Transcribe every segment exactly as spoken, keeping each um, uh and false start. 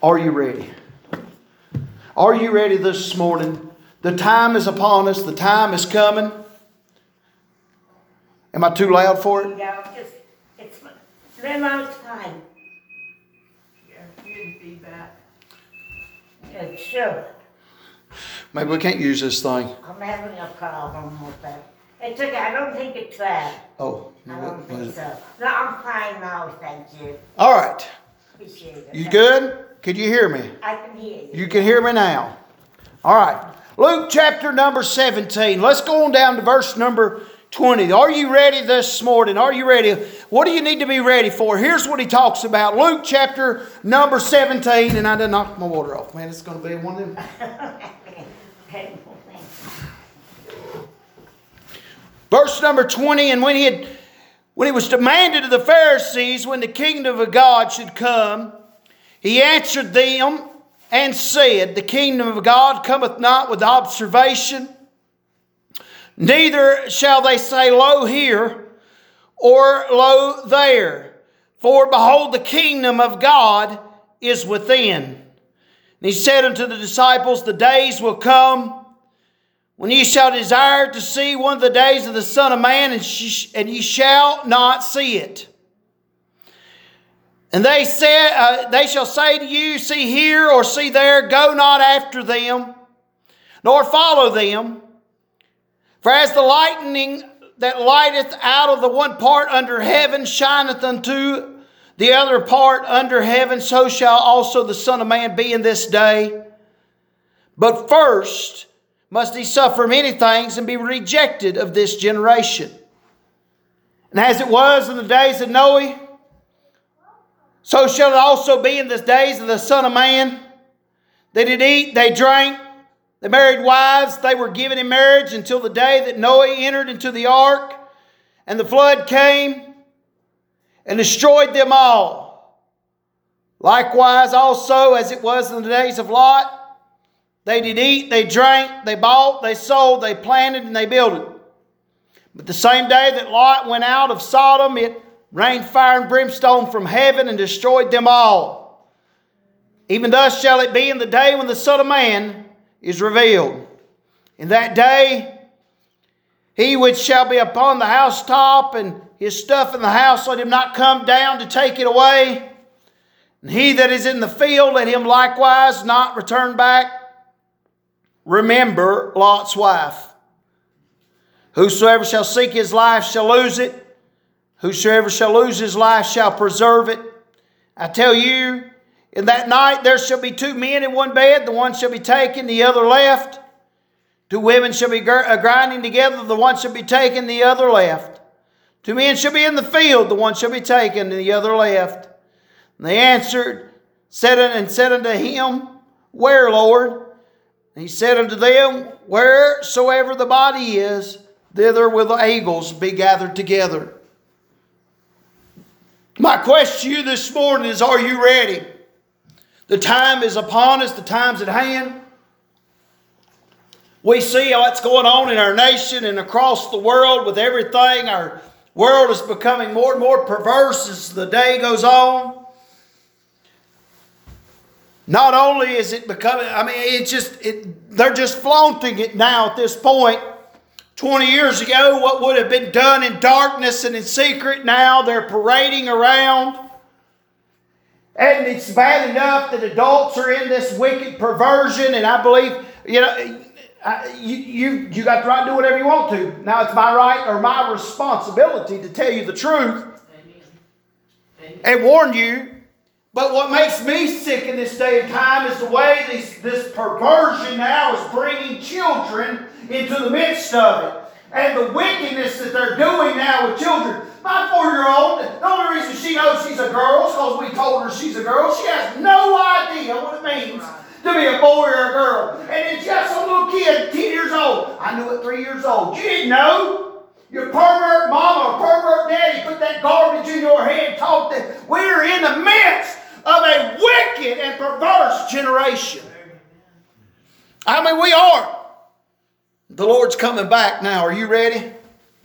Are you ready? Are you ready this morning? The time is upon us. The time is coming. Am I too loud for it? Yeah, just, it's Lemon's time. Yeah, good feedback. It's sure. Maybe we can't use this thing. I'm having a problem with that. It's okay. I don't think it's bad. Oh. I don't think so. No, I'm fine now, thank you. All right. Appreciate it. You good? Could you hear me? I can hear you. You can hear me now. All right. Luke chapter number seventeen. Let's go on down to verse number twenty. Are you ready this morning? Are you ready? What do you need to be ready for? Here's what he talks about. Luke chapter number seventeen. And I done knocked my water off. Man, it's going to be one of them. Painful thing. Verse number twenty. And when he had, when he was demanded of the Pharisees when the kingdom of God should come, he answered them and said, the kingdom of God cometh not with observation, neither shall they say, lo here, or lo there. For behold, the kingdom of God is within. And he said unto the disciples, the days will come when ye shall desire to see one of the days of the Son of Man, and, sh- and ye shall not see it. And they said, uh, they shall say to you, see here or see there, go not after them, nor follow them. For as the lightning that lighteth out of the one part under heaven shineth unto the other part under heaven, so shall also the Son of Man be in this day. But first must he suffer many things and be rejected of this generation. And as it was in the days of Noah, so shall it also be in the days of the Son of Man. They did eat, they drank, they married wives, they were given in marriage until the day that Noah entered into the ark, and the flood came and destroyed them all. Likewise also as it was in the days of Lot, they did eat, they drank, they bought, they sold, they planted, and they builded. But the same day that Lot went out of Sodom, it rained fire and brimstone from heaven and destroyed them all. Even thus shall it be in the day when the Son of Man is revealed. In that day, he which shall be upon the housetop and his stuff in the house, let him not come down to take it away. And he that is in the field, let him likewise not return back. Remember Lot's wife. Whosoever shall seek his life shall lose it. Whosoever shall lose his life shall preserve it. I tell you, in that night there shall be two men in one bed. The one shall be taken, the other left. Two women shall be grinding together. The one shall be taken, the other left. Two men shall be in the field. The one shall be taken, and the other left. And they answered said and said unto him, where, Lord? And he said unto them, wheresoever the body is, thither will the eagles be gathered together. My question to you this morning is, are you ready? The time is upon us. The time's at hand. We see what's going on in our nation and across the world with everything. Our world is becoming more and more perverse as the day goes on. Not only is it becoming, I mean, it's just, it, they're just flaunting it now at this point. twenty years ago, what would have been done in darkness and in secret, now they're parading around. And it's bad enough that adults are in this wicked perversion. And I believe, you know, I, you, you, you got the right to do whatever you want to. Now it's my right or my responsibility to tell you the truth. Amen. Amen. And warn you. But what makes me sick in this day and time is the way this, this perversion now is bringing children into the midst of it. And the wickedness that they're doing now with children. My four-year-old, the only reason she knows she's a girl is because we told her she's a girl. She has no idea what it means to be a boy or a girl. And it's just a little kid, ten years old. I knew it three years old. You didn't know. Your pervert mama or pervert daddy put that garbage in your head and taught that we're in the midst of a wicked and perverse generation. I mean, we are. The Lord's coming back now. Are you ready?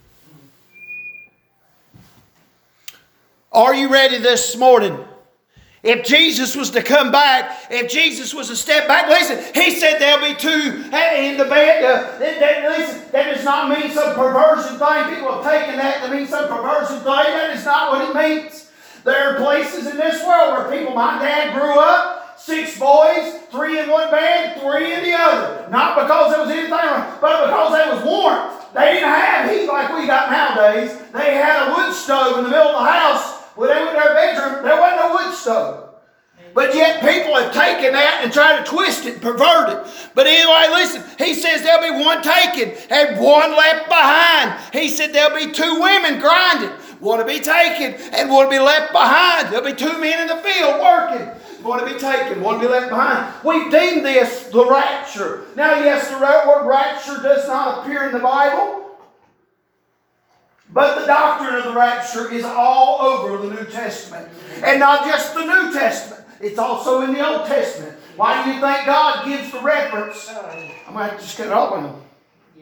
Are you ready this morning? If Jesus was to come back, if Jesus was to step back, listen, he said there'll be two in the bed. Uh, that, that, listen, that does not mean some perversion thing. People have taken that to mean some perversion thing. That is not what it means. There are places in this world where people, my dad grew up, six boys, three in one bed, three in the other. Not because there was anything wrong, but because there was warmth. They didn't have heat like we got nowadays. They had a wood stove in the middle of the house. When they went to their bedroom, there wasn't no wood stove. But yet people have taken that and tried to twist it and pervert it. But anyway, listen, he says there'll be one taken and one left behind. He said there'll be two women grinding. One to be taken and one to be left behind. There'll be two men in the field working. One to be taken, one to be left behind. We've deemed this the rapture. Now, yes, the word rapture does not appear in the Bible. But the doctrine of the rapture is all over the New Testament. And not just the New Testament. It's also in the Old Testament. Why do you think God gives the reference? I'm going to have to just get it all on them. Yeah.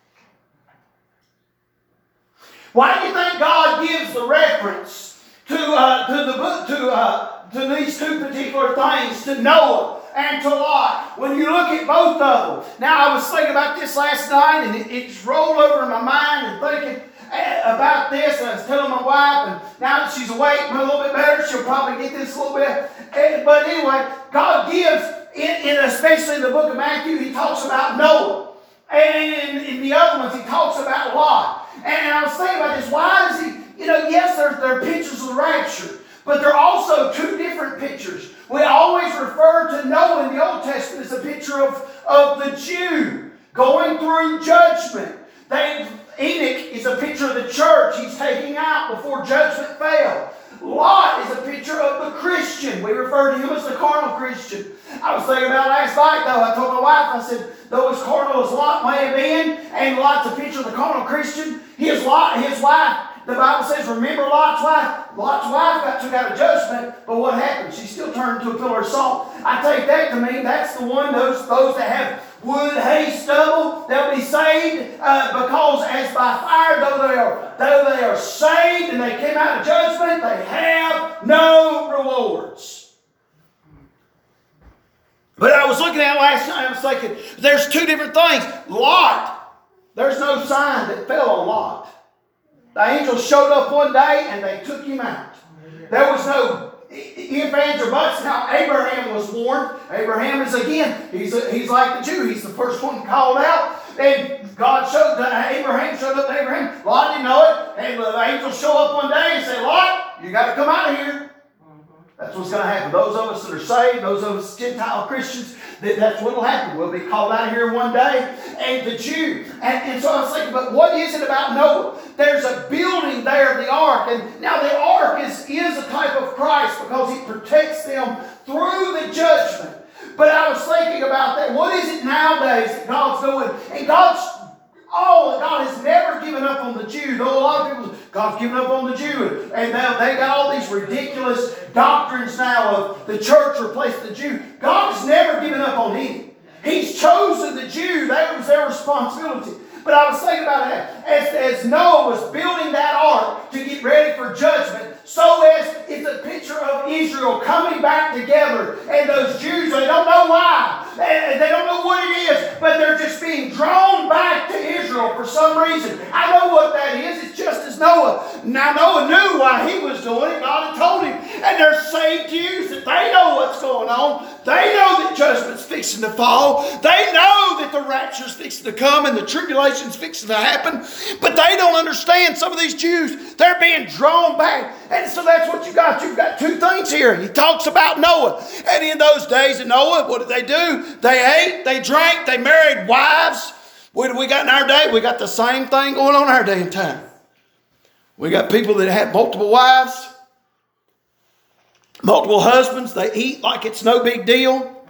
Why do you think God gives the reference to uh, to the book to uh, to these two particular things, to Noah and to Lot? When you look at both of them. Now, I was thinking about this last night, and it, it just rolled over in my mind and thinking about this, and I was telling my wife, and now that she's awake a little bit better, she'll probably get this a little bit. And, but anyway, God gives, in, in especially in the book of Matthew, he talks about Noah. And in, in the other ones, he talks about Lot. And I was thinking about this, why does he, you know, yes, there, there are pictures of the rapture, but there are also two different pictures. We always refer to Noah in the Old Testament as a picture of, of the Jew going through judgment. They Enoch is a picture of the church he's taking out before judgment fell. Lot is a picture of the Christian. We refer to him as the carnal Christian. I was thinking about last night, though. I told my wife, I said, though as carnal as Lot may have been, and Lot's a picture of the carnal Christian, his, Lot, his wife, the Bible says, remember Lot's wife? Lot's wife got took out of judgment, but what happened? She still turned into a pillar of salt. I take that to mean that's the one, those, those that have wood, hay, stubble, they'll be saved uh, because as by fire, though they are though they are saved and they came out of judgment, they have no rewards. But I was looking at it last night, I was thinking, there's two different things. Lot, there's no sign that fell on Lot. The angels showed up one day and they took him out. There was no ifs, ands, or buts. Now, Abraham was warned. Abraham is, again, he's a, he's like the Jew. He's the first one called out. And God showed, uh, Abraham showed up to Abraham. Lot didn't know it. And the angels show up one day and say, Lot, you got to come out of here. That's what's going to happen. Those of us that are saved, those of us Gentile Christians, that, that's what will happen. We'll be called out of here one day. And the Jew. And, and so I was thinking, but what is it about Noah? There's a building there of the ark. And now the ark is, is a type of Christ because he protects them through the judgment. But I was thinking about that. What is it nowadays that God's doing? And God's Oh, God has never given up on the Jew. Though a lot of people, God's given up on the Jew. And now they got all these ridiculous doctrines now of the church replaced the Jew. God has never given up on him. He's chosen the Jew. That was their responsibility. But I was thinking about that. As, as Noah was building that ark to get ready for judgment, so as it's a picture of Israel coming back together. And those Jews, they don't know why. They, they don't know what it is. But they're just being drawn back to Israel for some reason. I know what that is. It's just as Noah. Now Noah knew why he was doing it. God had told him. And they're saved Jews that they know what's going on. They know that judgment's fixing to fall. They know that the rapture's fixing to come and the tribulation's fixing to happen. But they don't understand. Some of these Jews, they're being drawn back. And so that's what you got. You've got two things here. He talks about Noah. And in those days of Noah, what did they do? They ate, they drank, they married wives. What do we got in our day? We got the same thing going on in our day and time. We got people that have multiple wives, multiple husbands. They eat like it's no big deal.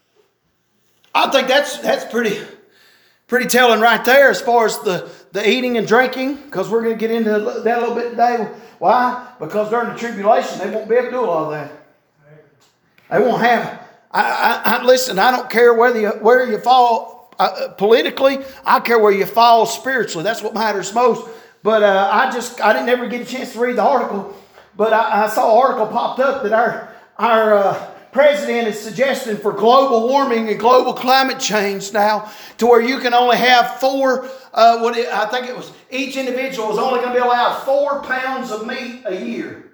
I think that's that's pretty, pretty telling right there as far as the, the eating and drinking, because we're going to get into that a little bit today. Why? Because during the tribulation, they won't be able to do all that. They won't have. I, I, I listen. I don't care whether you, where you fall uh, politically. I care where you fall spiritually. That's what matters most. But uh, I just I didn't ever get a chance to read the article. But I, I saw an article popped up that our our uh, president is suggesting for global warming and global climate change now, to where you can only have four. Uh, what it, I think it was each individual is only going to be allowed four pounds of meat a year.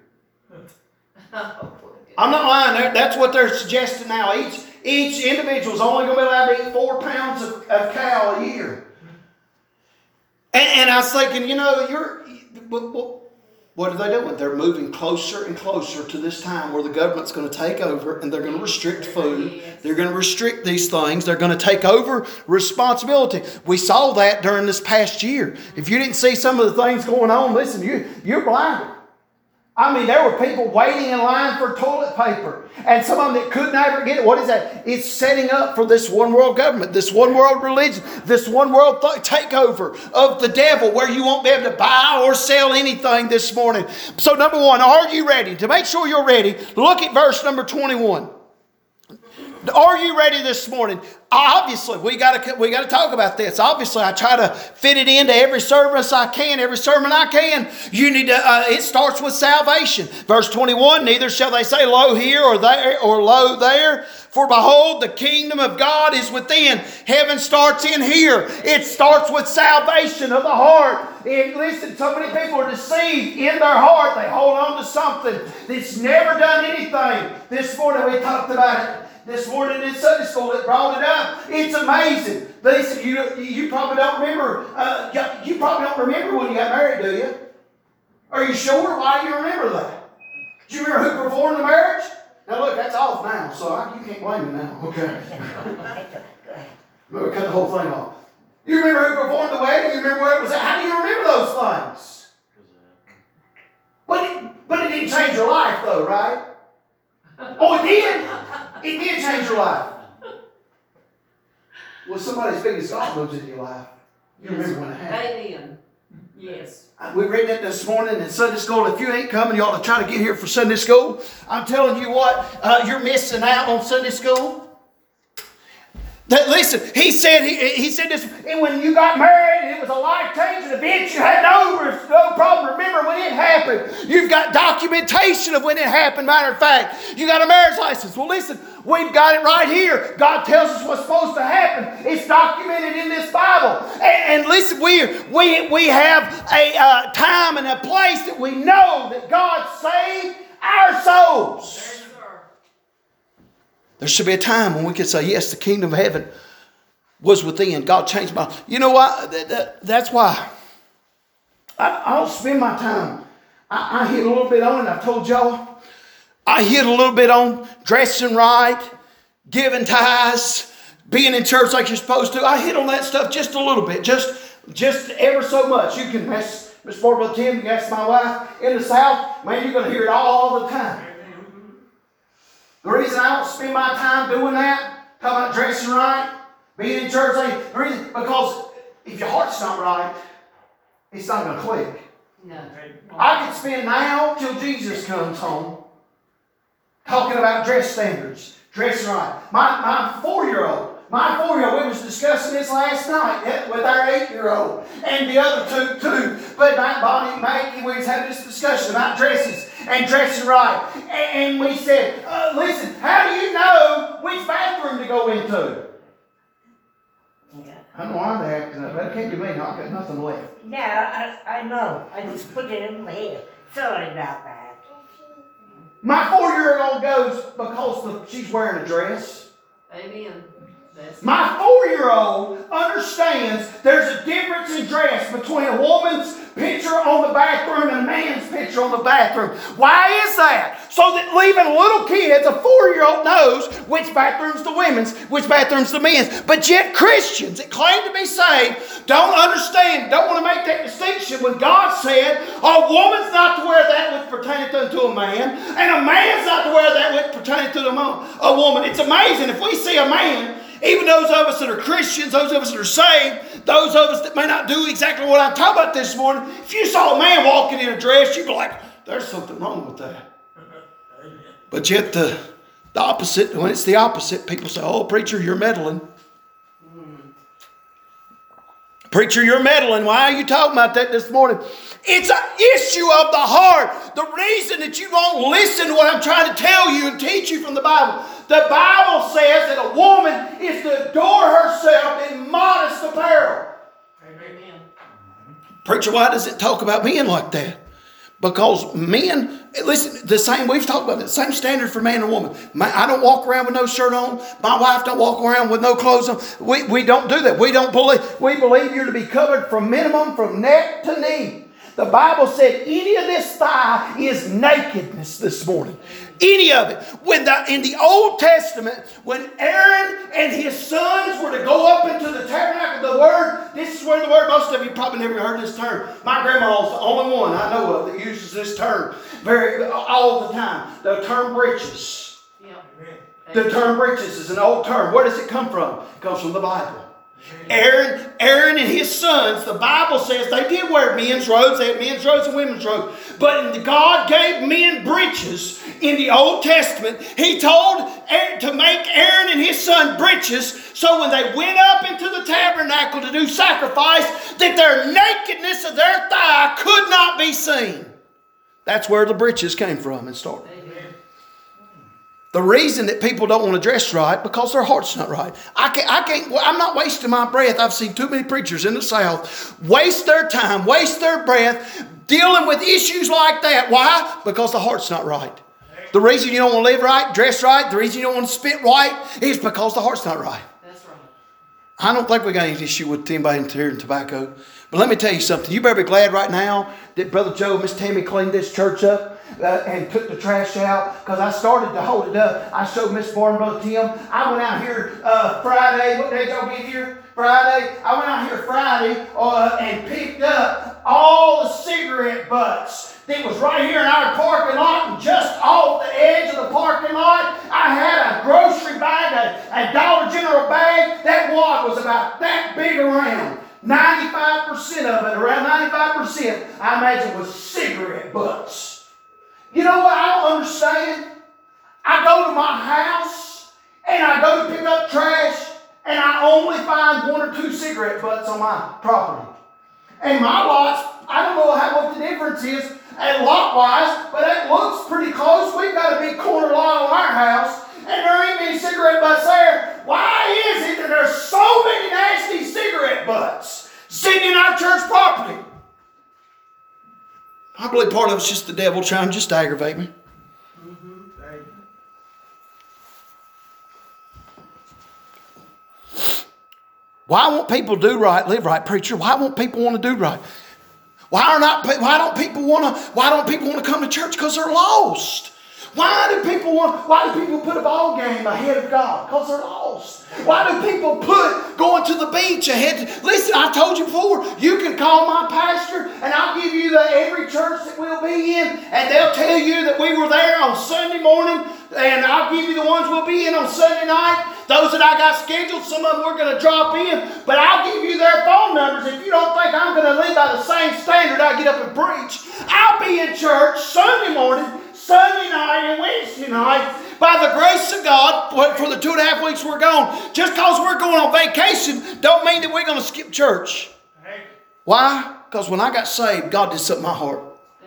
I'm not lying. That's what they're suggesting now. Each each individual is only going to be allowed to eat four pounds of, of cow a year. And, and I was thinking, you know, you're. What are they doing? They're moving closer and closer to this time where the government's going to take over and they're going to restrict food. They're going to restrict these things. They're going to take over responsibility. We saw that during this past year. If you didn't see some of the things going on, listen, you, you're blinded. I mean, there were people waiting in line for toilet paper. And some of them that could never get it. What is that? It's setting up for this one world government, this one world religion, this one world th- takeover of the devil where you won't be able to buy or sell anything this morning. So number one, are you ready? To make sure you're ready, look at verse number twenty-one. Are you ready this morning? Obviously, we got to we got to talk about this. Obviously, I try to fit it into every service I can, every sermon I can. You need to. Uh, it starts with salvation. Verse twenty-one. Neither shall they say, "Lo here," or "there," or "Lo there." For behold, the kingdom of God is within. Heaven starts in here. It starts with salvation of the heart. And listen, so many people are deceived in their heart. They hold on to something that's never done anything. This morning we talked about it. This morning in Sunday school, it brought it up. It's amazing. Listen, you, you probably don't remember. Uh, you probably don't remember when you got married, do you? Are you sure? Why do you remember that? Do you remember who performed the marriage? Now look, that's off now, so I, you can't blame me now. Okay. We'll cut the whole thing off. You remember who performed the wedding? You remember where it was at? How do you remember those things? But it, but it didn't change your life, though, right? Oh, it did. It did change your life. Well, somebody's biggest God moves into your life. You remember when it happened. Amen. Yes. We read that this morning in Sunday school. If you ain't coming, you ought to try to get here for Sunday school. I'm telling you what, uh, you're missing out on Sunday school. That, listen, he said he, he said this, and when you got married, it was a life-changing event. You had no, no problem. Remember when it happened. You've got documentation of when it happened. Matter of fact, you got a marriage license. Well, listen, we've got it right here. God tells us what's supposed to happen. It's documented in this Bible. And, and listen, we, we, we have a uh, time and a place that we know that God saved our souls. There should be a time when we can say, yes, the kingdom of heaven was within. God changed my life. You know what? That, that, that's why I, I don't spend my time. I, I hit a little bit on it. I've told y'all. I hit a little bit on dressing right, giving tithes, being in church like you're supposed to. I hit on that stuff just a little bit. Just, just ever so much. You can ask Mister Brother Tim, you can ask my wife in the South. Man, you're going to hear it all the time. The reason I don't spend my time doing that, talking about dressing right, being in church, like, the reason, because if your heart's not right, it's not going to click. No. I could spend now till Jesus comes home talking about dress standards, dressing right. My, my four-year-old, my four-year-old, we was discussing this last night with our eight-year-old and the other two, too. But my Bonnie and Maggie, we was having this discussion about dresses and dressing right. And, and we said, uh, listen, how do you know which bathroom to go into? Yeah. I don't know why they're acting up. That can't be me. I've got nothing left. No, I, I know. I just put it in my head. Sorry about that. My four-year-old goes because the, she's wearing a dress. Amen. That's My four-year-old understands there's a difference in dress between a woman's picture on the bathroom and a man's picture on the bathroom. Why is that? So that even little kids, a four-year-old knows which bathroom's the women's, which bathroom's the men's. But yet Christians that claim to be saved don't understand, don't want to make that distinction when God said a woman's not to wear that which pertaineth unto a man, and a man's not to wear that which pertaineth to a woman. It's amazing if we see a man, even those of us that are Christians, those of us that are saved, those of us that may not do exactly what I'm talking about this morning, if you saw a man walking in a dress, you'd be like, there's something wrong with that. But yet the, the opposite, when it's the opposite, people say, oh, preacher, you're meddling. Preacher, you're meddling. Why are you talking about that this morning? It's an issue of the heart. The reason that you won't listen to what I'm trying to tell you and teach you from the Bible. The Bible says that a woman is to adore herself in modest apparel. Amen. Preacher, why does it talk about men like that? Because men, listen, the same, we've talked about it, the same standard for man and woman. My, I don't walk around with no shirt on. My wife don't walk around with no clothes on. We, we don't do that. We don't believe, we believe you're to be covered from minimum from neck to knee. The Bible said any of this thigh is nakedness this morning. Any of it. When the, in the Old Testament, when Aaron and his sons were to go up into the tabernacle, the word, this is where the word, most of you probably never heard this term. My grandma's the only one I know of that uses this term very all the time. The term breeches. Yeah. The term breeches is an old term. Where does it come from? It comes from the Bible. Aaron, Aaron and his sons, the Bible says they did wear men's robes. They had men's robes and women's robes. But God gave men breeches in the Old Testament. He told Aaron to make Aaron and his son breeches so when they went up into the tabernacle to do sacrifice, that their nakedness of their thigh could not be seen. That's where the breeches came from and started. The reason that people don't want to dress right, because their heart's not right. I can't, I can't, I'm not wasting my breath. I've seen too many preachers in the South waste their time, waste their breath, dealing with issues like that. Why? Because the heart's not right. The reason you don't want to live right, dress right, the reason you don't want to spit right is because the heart's not right. That's right. I don't think we got any issue with anybody here in tobacco. But let me tell you something. You better be glad right now that Brother Joe and Miss Tammy cleaned this church up uh, and took the trash out. Because I started to hold it up. I showed Miss Barr and Brother Tim. I went out here uh, Friday. What day did y'all get here? Friday. I went out here Friday uh, and picked up all the cigarette butts that was right here in our parking lot, and just off the edge of the parking lot, I had a grocery bag, a, a Dollar General bag. That wad was about that big around. ninety-five percent of it, around ninety-five percent, I imagine, was cigarette butts. You know what I don't understand? I go to my house and I go to pick up trash and I only find one or two cigarette butts on my property. And my lots, I don't know how what the difference is at lot-wise, but it looks pretty close. We've got a big corner lot on our house, and there ain't any cigarette butts there. Why is it that there's so many nasty cigarette butts sitting in our church property? I believe part of it's just the devil trying just to aggravate me. Why won't people do right, live right, preacher? Why won't people want to do right? Why are not? Why don't people want to? Why don't people want to come to church? Because they're lost. Why do people want? Why do people put a ball game ahead of God? Because they're lost. Why do people put going to the beach ahead? Listen, I told you before. You can call my pastor, and I'll give you the every church that we'll be in, and they'll tell you that we were there on Sunday morning, and I'll give you the ones we'll be in on Sunday night. Those that I got scheduled, some of them we're going to drop in, but I'll give you their phone numbers. If you don't think I'm going to live by the same standard I get up and preach, I'll be in church Sunday morning, Sunday night, and Wednesday night. By the grace of God, for the two and a half weeks we're gone, just because we're going on vacation, don't mean that we're going to skip church. Why? Because when I got saved, God did something in my heart.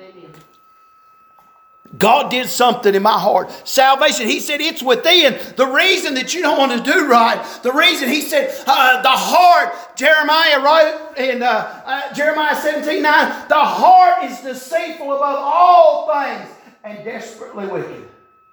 God did something in my heart. Salvation, He said, it's within. The reason that you don't want to do right, the reason He said, uh, the heart, Jeremiah wrote in uh, uh, Jeremiah seventeen nine, the heart is deceitful above all things and desperately wicked.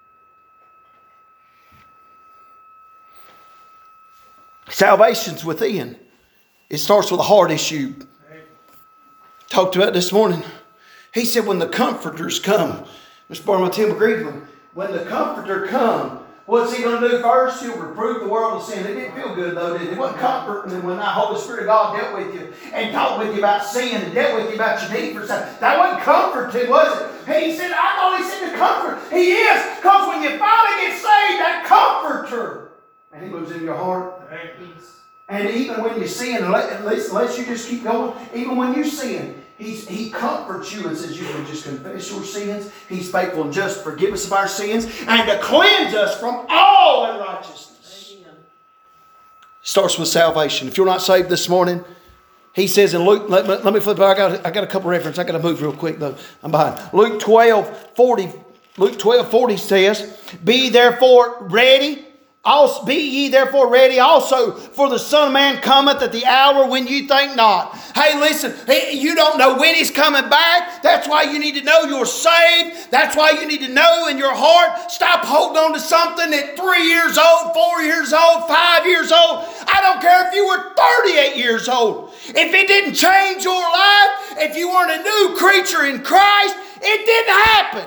Salvation's within. It starts with a heart issue. Talked about this morning. He said, when the comforters come, Mister Barnum, Tim agreed with him. When the Comforter come, what's He going to do first? He'll reprove the world of sin. It didn't feel good, though, did it? It wasn't comforting when the Holy Spirit of God dealt with you and talked with you about sin and dealt with you about your need for sin. That wasn't comforting, was it? He said, I thought He said to comfort. He is, because when you finally get saved, that Comforter, and He moves in your heart. And even when you sin, unless, unless you just keep going, even when you sin, He's, he comforts you and says you can just confess your sins. He's faithful and just to forgive us of our sins and to cleanse us from all unrighteousness. Amen. Starts with salvation. If you're not saved this morning, He says in Luke, let, let me flip it. I got, I got a couple references. I got to move real quick though. I'm behind. Luke twelve forty. Luke twelve forty says, Be therefore ready. Also, be ye therefore ready also, for the Son of Man cometh at the hour when you think not. Hey, listen, you don't know when He's coming back. That's why you need to know you're saved. That's why you need to know in your heart. Stop holding on to something at three years old, four years old, five years old. I don't care if you were thirty-eight years old. If it didn't change your life, if you weren't a new creature in Christ, it didn't happen.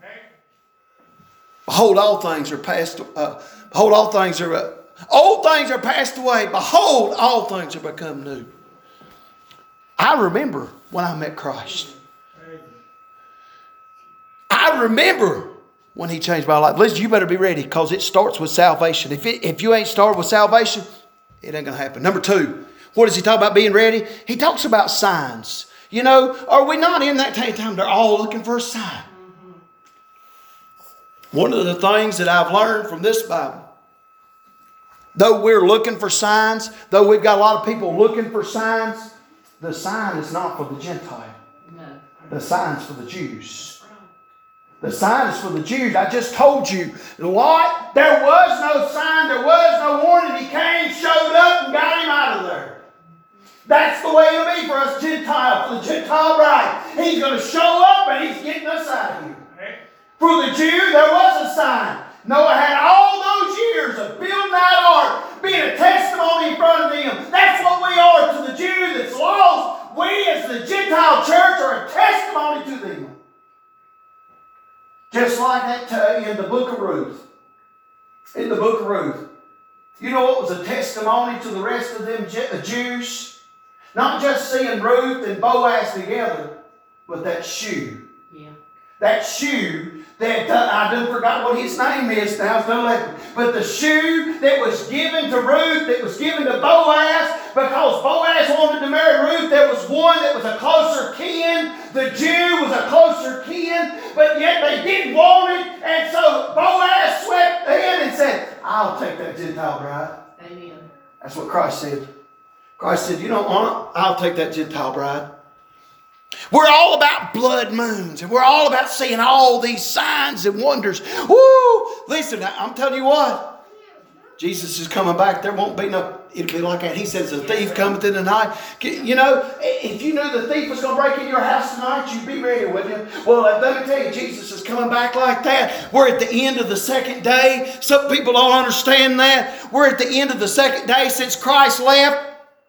Behold, all things are passed uh, Behold, all things are, uh, old things are passed away. Behold, all things are become new. I remember when I met Christ. I remember when He changed my life. Listen, you better be ready because it starts with salvation. If, it, if you ain't started with salvation, it ain't going to happen. Number two, what does He talk about being ready? He talks about signs. You know, are we not in that time? They're all looking for a sign. One of the things that I've learned from this Bible, though we're looking for signs, though we've got a lot of people looking for signs, the sign is not for the Gentile. No. The sign's for the Jews. The sign is for the Jews. I just told you, Lot, there was no sign, there was no warning. He came, showed up, and got him out of there. That's the way it'll be for us Gentile, for the Gentile bride. He's going to show up and He's getting us out of here. For the Jew, there was a sign. Noah had all those years of building that ark, being a testimony in front of them. That's what we are to the Jew that's lost. We as the Gentile church are a testimony to them. Just like that uh, in the book of Ruth. In the book of Ruth. You know what was a testimony to the rest of them Jews? Not just seeing Ruth and Boaz together, but that shoe. Yeah. That shoe that uh, I done forgot what his name is now. Don't let me. But the shoe that was given to Ruth, that was given to Boaz, because Boaz wanted to marry Ruth, there was one that was a closer kin. The Jew was a closer kin, but yet they didn't want it. And so Boaz swept in and said, I'll take that Gentile bride. Amen. That's what Christ said. Christ said, you don't want it? I'll take that Gentile bride. We're all about blood moons, and we're all about seeing all these signs and wonders. Woo! Listen, I'm telling you what. Jesus is coming back. There won't be no, it'll be like that. He says, the thief cometh in the night. You know, if you knew the thief was going to break into your house tonight, you'd be ready, wouldn't you? Well, let me tell you, Jesus is coming back like that. We're at the end of the second day. Some people don't understand that. We're at the end of the second day since Christ left.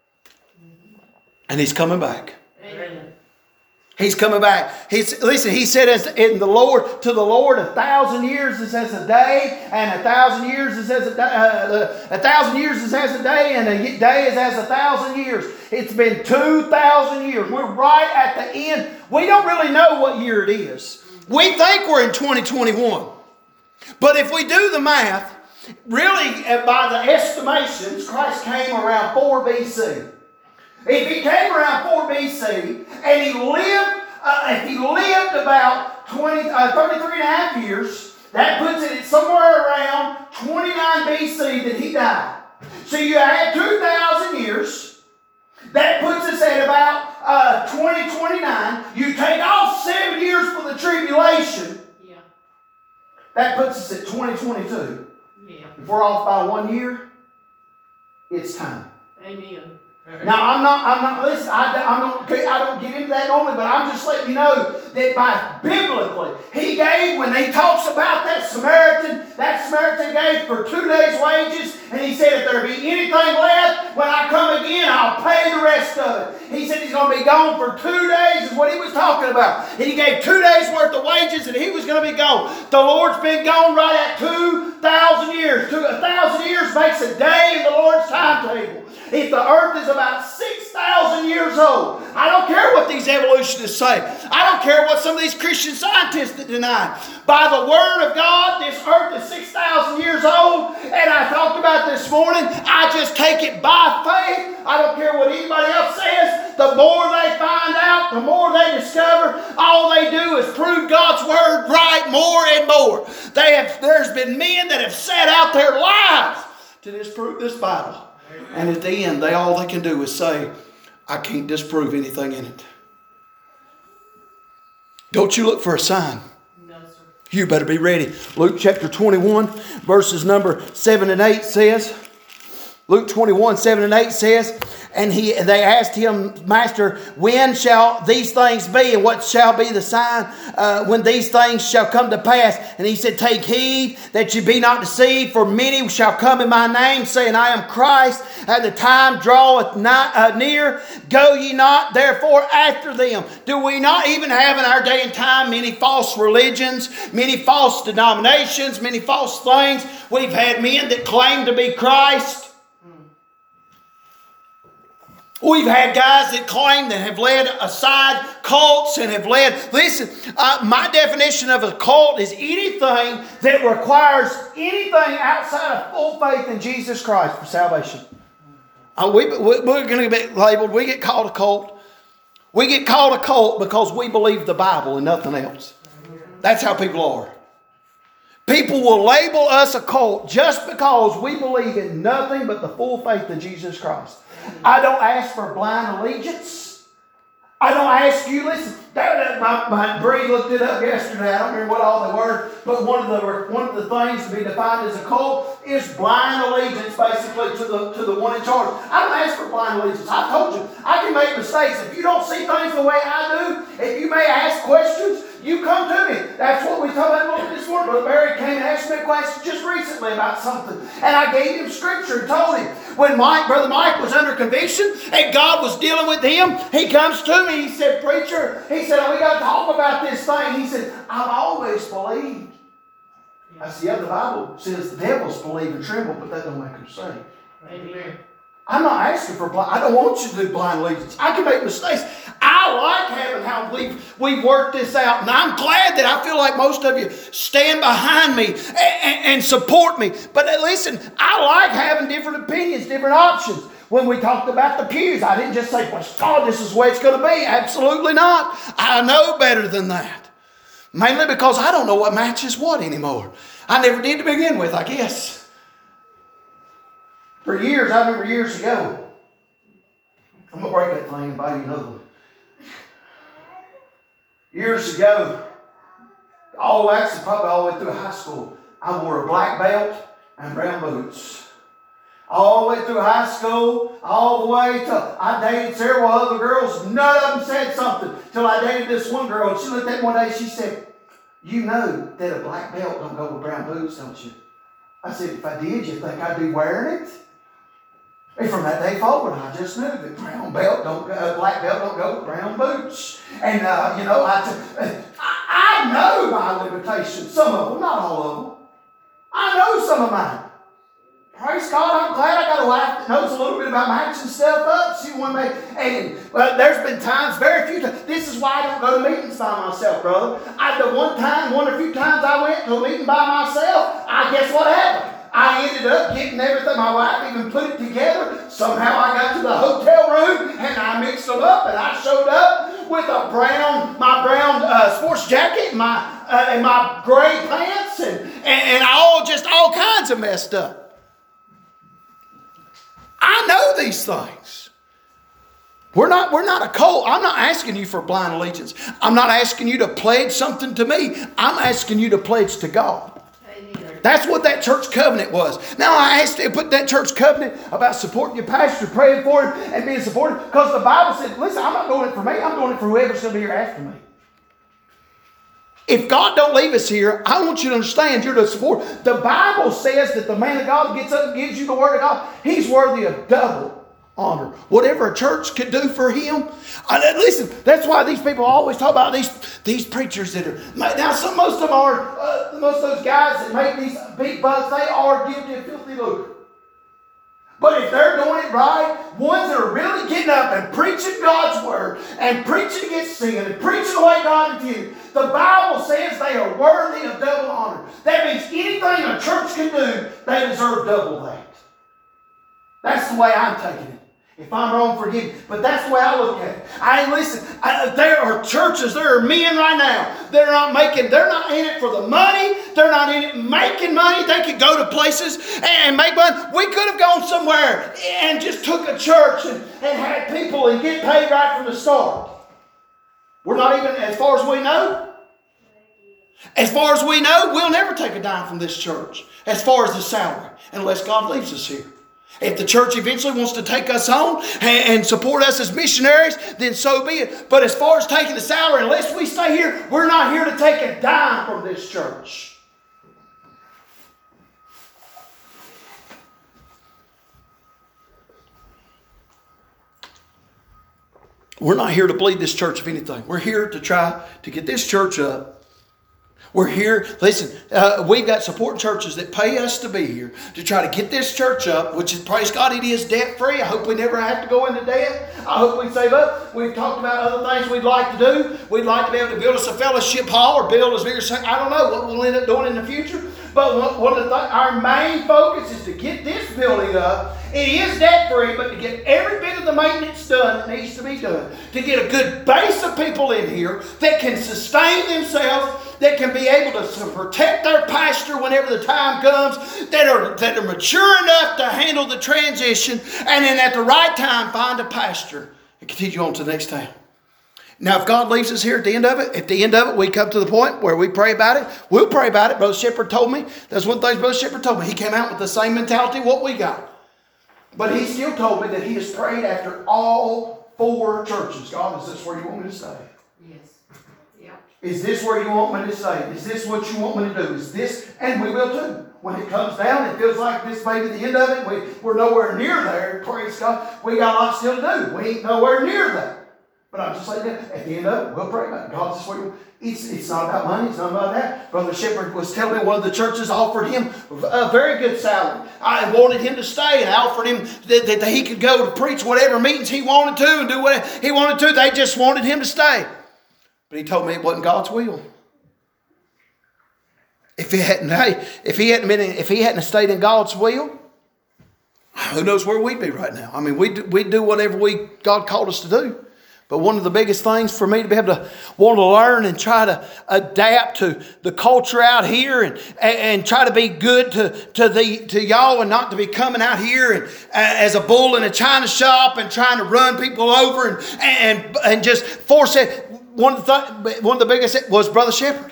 And He's coming back. Amen. He's coming back. He's, listen, He said as in the Lord, to the Lord a thousand years is as a day, and a thousand years is as a day, uh, a thousand years is as a day, and a day is as a thousand years. It's been two thousand years. We're right at the end. We don't really know what year it is. We think we're in twenty twenty-one. But if we do the math, really by the estimations, Christ came around four B C. If He came around four B C and He lived, uh, if He lived about twenty, uh, thirty-three and a half years, that puts it at somewhere around twenty-nine B C that He died. So you add two thousand years, that puts us at about uh, twenty twenty-nine. You take off seven years for the tribulation, yeah. That puts us at twenty twenty-two. Yeah. If we're off by one year, it's time. Amen. Now, I'm not, I'm not, listen, I, I, don't, I don't get into that only, but I'm just letting you know that by biblically, He gave, when He talks about that Samaritan, that Samaritan gave for two days' wages, and He said, if there be anything left, when I come again, I'll pay the rest of it. He said He's going to be gone for two days, is what He was talking about. He gave two days' worth of wages, and He was going to be gone. The Lord's been gone right at two thousand years. Two, a thousand years makes a day in the Lord's timetable. If the earth is about six thousand years old, I don't care what these evolutionists say. I don't care what some of these Christian scientists that deny. By the Word of God, this earth is six thousand years old. And I talked about this morning, I just take it by faith. I don't care what anybody else says. The more they find out, the more they discover. All they do is prove God's Word right more and more. They have, there's been men that have set out their lives to disprove this Bible. And at the end, they all they can do is say, I can't disprove anything in it. Don't you look for a sign. No, sir. You better be ready. Luke chapter twenty-one, verses number seven and eight says, Luke twenty-one, seven and eight says, and he they asked him, Master, when shall these things be, and what shall be the sign uh, when these things shall come to pass? And he said, Take heed that you be not deceived, for many shall come in my name, saying, I am Christ, and the time draweth not, uh, near. Go ye not therefore after them. Do we not even have in our day and time many false religions, many false denominations, many false things? We've had men that claim to be Christ. We've had guys that claim that have led aside cults and have led... Listen, uh, my definition of a cult is anything that requires anything outside of full faith in Jesus Christ for salvation. Uh, we, we're going to be labeled, we get called a cult. We get called a cult because we believe the Bible and nothing else. That's how people are. People will label us a cult just because we believe in nothing but the full faith in Jesus Christ. I don't ask for blind allegiance. I don't ask you, listen, that, my, my Bree looked it up yesterday. I don't remember what all they were, but one of the one of the things to be defined as a cult is blind allegiance, basically, to the to the one in charge. I don't ask for blind allegiance. I told you, I can make mistakes. If you don't see things the way I do, if you may ask questions, you come to me. That's what we talked about a little bit this morning. Brother Barry came and asked me a question just recently about something. And I gave him scripture and told him. When Mike, Brother Mike was under conviction and God was dealing with him, he comes to me. He said, Preacher, he said, oh, we got to talk about this thing. He said, I've always believed. I said, yeah, the Bible says the devils believe and tremble, but that don't make them saved. Amen. I'm not asking for blind. I don't want you to do blind allegiance. I can make mistakes. I like having how we've, we've worked this out. And I'm glad that I feel like most of you stand behind me and, and, and support me. But listen, I like having different opinions, different options. When we talked about the pews, I didn't just say, well, God, this is the way it's going to be. Absolutely not. I know better than that. Mainly because I don't know what matches what anymore. I never did to begin with, I guess. For years, I remember years ago, I'm going to break that thing and buy you another one. Years ago, all actually probably all the way through high school, I wore a black belt and brown boots. All the way through high school, all the way to, I dated several other girls. None of them said something till I dated this one girl. And she looked at me one day, she said, you know that a black belt don't go with brown boots, don't you? I said, if I did, you think I'd be wearing it? And from that day forward, I just knew that brown belt don't, uh, black belt don't go with brown boots. And, uh, you know, I, t- I, I know my limitations. Some of them, not all of them. I know some of mine. Praise God, I'm glad I got a wife that knows a little bit about matching stuff up. She one may, and well, there's been times, very few times. This is why I don't go to meetings by myself, brother. I the one time, one or few times I went to a meeting by myself. I guess what happened? I ended up getting everything. My wife even put it together. Somehow I got to the hotel room and I mixed them up, and I showed up with a brown, my brown uh, sports jacket, and my uh, and my gray pants, and, and and all just all kinds of messed up. I know these things. We're not, we're not a cult. I'm not asking you for blind allegiance. I'm not asking you to pledge something to me. I'm asking you to pledge to God. That's what that church covenant was. Now I asked you to put that church covenant about supporting your pastor, praying for him, and being supported, because the Bible said, listen, I'm not doing it for me. I'm doing it for whoever's going to be here after me. If God don't leave us here, I want you to understand you're to support. The Bible says that the man of God gets up and gives you the word of God. He's worthy of double honor. Whatever a church could do for him. I, listen, that's why these people always talk about these, these preachers that are... Now, some, most of them are... Uh, most of those guys that make these big bucks, they are guilty of filthy lucre. But if they're doing it right, ones that are really getting up and preaching God's word and preaching against sin and preaching the way God intended, the Bible says they are worthy of double honor. That means anything a church can do, they deserve double that. That's the way I'm taking it. If I'm wrong, forgive me. But that's the way I look at it. I listen. I, there are churches, there are men right now. They're not making. They're not in it for the money. They're not in it making money. They could go to places and make money. We could have gone somewhere and just took a church and, and had people and get paid right from the start. We're not even, as far as we know. As far as we know, we'll never take a dime from this church. As far as the salary, unless God leaves us here. If the church eventually wants to take us on and support us as missionaries, then so be it. But as far as taking the salary, unless we stay here, we're not here to take a dime from this church. We're not here to bleed this church of anything. We're here to try to get this church up. We're here, listen, uh, we've got support churches that pay us to be here to try to get this church up, which is, praise God, it is debt-free. I hope we never have to go into debt. I hope we save up. We've talked about other things we'd like to do. We'd like to be able to build us a fellowship hall or build us bigger. I don't know what we'll end up doing in the future. But one of the th- our main focus is to get this building up. It is debt-free, but to get every bit of the maintenance done that needs to be done. To get a good base of people in here that can sustain themselves, that can be able to protect their pastor whenever the time comes, that are, that are mature enough to handle the transition, and then at the right time find a pastor and continue on to the next town. Now, if God leaves us here at the end of it, at the end of it, we come to the point where we pray about it. We'll pray about it. Brother Shepherd told me. That's one thing Brother Shepherd told me. He came out with the same mentality what we got. But he still told me that he has prayed after all four churches. God, is this where you want me to stay? Yes. Yeah. Is this where you want me to stay? Is this what you want me to do? Is this? And we will too. When it comes down, it feels like this may be the end of it. We, we're nowhere near there. Praise God. We got a lot still to do. We ain't nowhere near that. But I'm just saying that at the end of it, we'll pray about it. God, this is where you, it's, it's not about money. It's not about that. Brother Shepherd was telling me one of the churches offered him a very good salary. I wanted him to stay and I offered him that, that he could go to preach whatever meetings he wanted to and do whatever he wanted to. They just wanted him to stay. But he told me it wasn't God's will. If he hadn't, hey, if he hadn't been, if he hadn't stayed in God's will, who knows where we'd be right now? I mean, we do, we do whatever we God called us to do. But one of the biggest things for me to be able to want to learn and try to adapt to the culture out here and, and, and try to be good to, to, the, to y'all and not to be coming out here and, uh, as a bull in a china shop and trying to run people over and, and, and just force it. One of, the th- one of the biggest was Brother Shepherd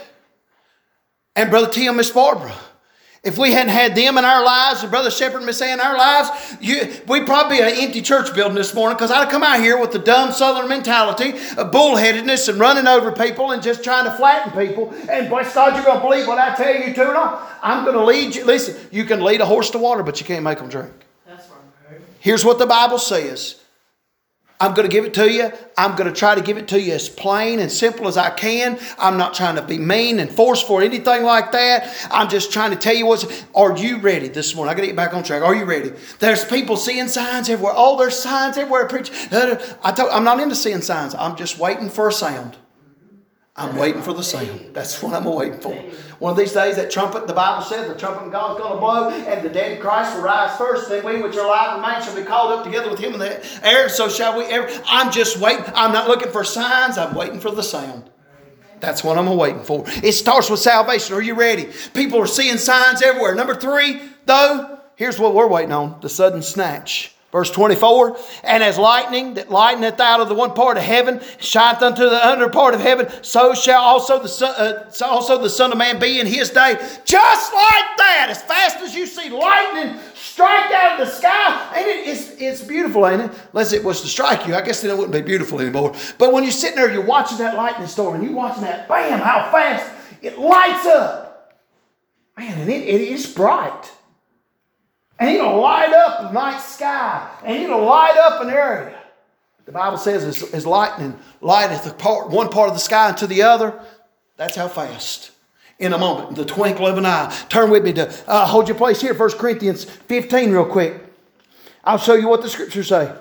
and Brother Tim, Miss Barbara. If we hadn't had them in our lives, and Brother Shepherd and Miss Ann in our lives, you, we'd probably be an empty church building this morning because I'd come out here with the dumb Southern mentality of bullheadedness and running over people and just trying to flatten people. And bless God, you're going to believe what I tell you to or not. I'm going to lead you. Listen, you can lead a horse to water, but you can't make them drink. That's right. Here's what the Bible says. I'm going to give it to you. I'm going to try to give it to you as plain and simple as I can. I'm not trying to be mean and forceful or anything like that. I'm just trying to tell you what's... Are you ready this morning? I got to get back on track. Are you ready? There's people seeing signs everywhere. Oh, there's signs everywhere. Preach. I told, I'm not into seeing signs. I'm just waiting for a sound. I'm waiting for the sound. That's what I'm waiting for. One of these days, that trumpet, the Bible says, the trumpet of God is going to blow, and the dead in Christ will rise first. Then we which are alive and remain shall be called up together with him in the air. So shall we ever. I'm just waiting. I'm not looking for signs. I'm waiting for the sound. That's what I'm waiting for. It starts with salvation. Are you ready? People are seeing signs everywhere. Number three, though, here's what we're waiting on. The sudden snatch. Verse twenty-four, and as lightning that lighteneth out of the one part of heaven, shineth unto the under part of heaven, so shall also the son, uh, so also the Son of Man be in his day. Just like that, as fast as you see lightning strike out of the sky, ain't it? It's, it's beautiful, ain't it? Unless it was to strike you, I guess then it wouldn't be beautiful anymore. But when you're sitting there, you're watching that lightning storm, and you're watching that, bam, how fast it lights up. Man, and it, it is bright. And it'll light up the night sky. And it'll light up an area. The Bible says as, as lightning lighteth the part, one part of the sky into the other. That's how fast. In a moment, in the twinkle of an eye. Turn with me to, uh, hold your place here, First Corinthians fifteen real quick. I'll show you what the scriptures say.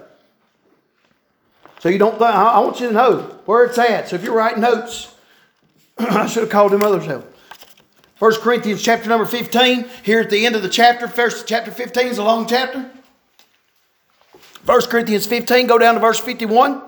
So you don't, th- I want you to know where it's at. So if you're writing notes, I should have called them others help. First Corinthians chapter number fifteen, here at the end of the chapter. First chapter fifteen is a long chapter. First Corinthians fifteen, go down to verse fifty-one.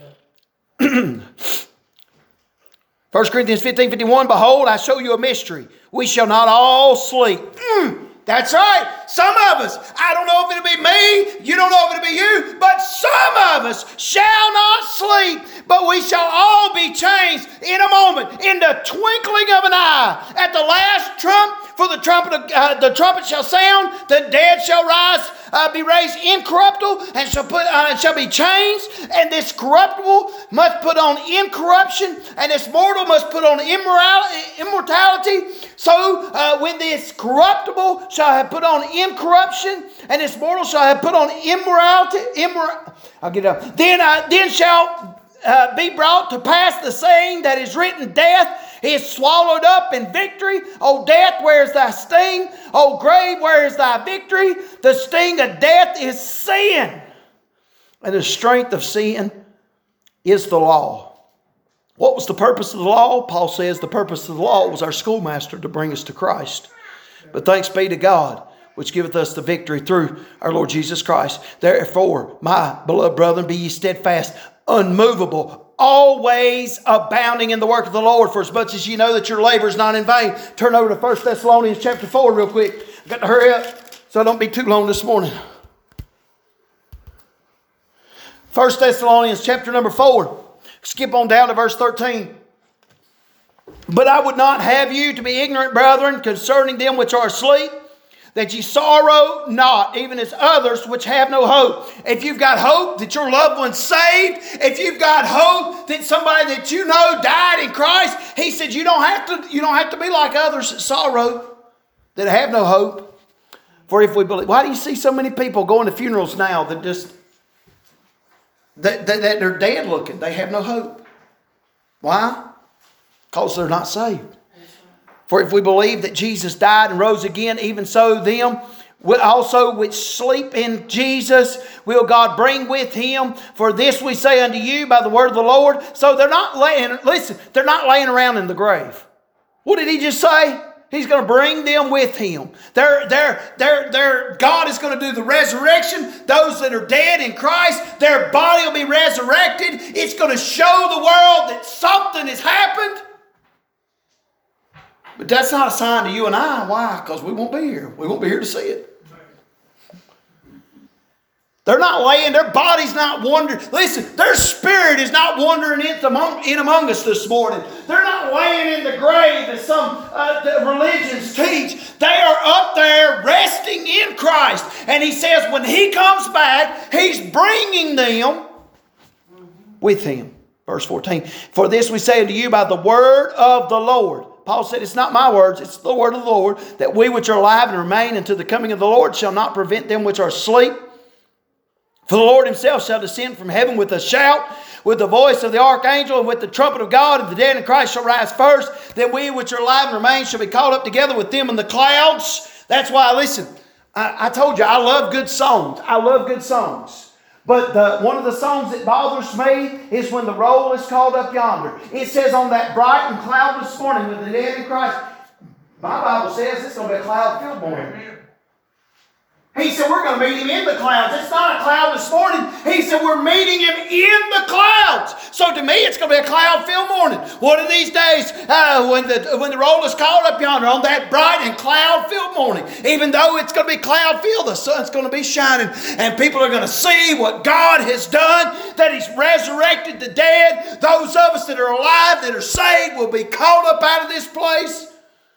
First Corinthians fifteen, fifty-one, behold, I show you a mystery. We shall not all sleep. Mm, that's right. Some of us, I don't know if it'll be me, you don't know if it'll be you, but some of us shall not sleep, but we shall all be changed in a moment, in the twinkling of an eye. At the last trump, for the trumpet, of, uh, the trumpet shall sound, the dead shall rise, uh, be raised incorruptible, and shall put uh, shall be changed. And this corruptible must put on incorruption, and this mortal must put on immorality. immortality. So uh, when this corruptible shall have put on incorruption, and this mortal shall have put on immorality, immor- I'll get up. Then, uh, then shall uh, be brought to pass the saying that is written, death is swallowed up in victory. O death, where is thy sting? O grave, where is thy victory? The sting of death is sin, and the strength of sin is the law. What was the purpose of the law? Paul says the purpose of the law was our schoolmaster to bring us to Christ. But thanks be to God, which giveth us the victory through our Lord Jesus Christ. Therefore, my beloved brethren, be ye steadfast, unmovable, always abounding in the work of the Lord, for as much as ye know that your labor is not in vain. Turn over to First Thessalonians chapter four real quick. I've got to hurry up so I don't be too long this morning. First Thessalonians chapter number four. Skip on down to verse thirteen. But I would not have you to be ignorant, brethren, concerning them which are asleep, that ye sorrow not, even as others which have no hope. If you've got hope that your loved one's saved, if you've got hope that somebody that you know died in Christ, he said you don't have to, you don't have to be like others that sorrow, that have no hope. For if we believe, why do you see so many people going to funerals now that just that, that, that they're dead looking? They have no hope. Why? Because they're not saved. For if we believe that Jesus died and rose again, even so them also which sleep in Jesus will God bring with him. For this we say unto you by the word of the Lord. So they're not laying, listen, they're not laying around in the grave. What did he just say? He's going to bring them with him. They're, they're, they're, they're, God is going to do the resurrection. Those that are dead in Christ, their body will be resurrected. It's going to show the world that something has happened. But that's not a sign to you and I. Why? Because we won't be here. We won't be here to see it. They're not laying, their body's not wandering. Listen, their spirit is not wandering in among, in among us this morning. They're not laying in the grave as some uh, religions teach. They are up there resting in Christ. And he says when he comes back, he's bringing them with him. Verse fourteen, for this we say unto you by the word of the Lord. Paul said, it's not my words, it's the word of the Lord, that we which are alive and remain until the coming of the Lord shall not prevent them which are asleep. For the Lord himself shall descend from heaven with a shout, with the voice of the archangel, and with the trumpet of God, and the dead in Christ shall rise first. Then we which are alive and remain shall be caught up together with them in the clouds. That's why, listen, I, I told you, I love good songs. I love good songs. But the, one of the songs that bothers me is when the roll is called up yonder. It says on that bright and cloudless morning with the dead in Christ. My Bible says it's going to be a cloud-filled morning. He said we're going to meet him in the clouds. It's not a cloudless morning. He said we're meeting him in the clouds. So to me, it's going to be a cloud-filled morning. One of these days, uh, when the when the roll is called up yonder on that bright and cloud-filled morning, even though it's going to be cloud-filled, the sun's going to be shining, and people are going to see what God has done, that he's resurrected the dead. Those of us that are alive, that are saved, will be caught up out of this place.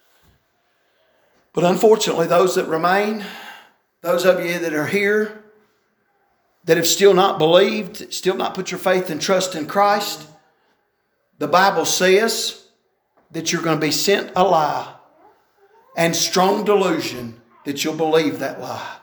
But unfortunately, those that remain, those of you that are here that have still not believed, still not put your faith and trust in Christ, the Bible says that you're going to be sent a lie and strong delusion that you'll believe that lie.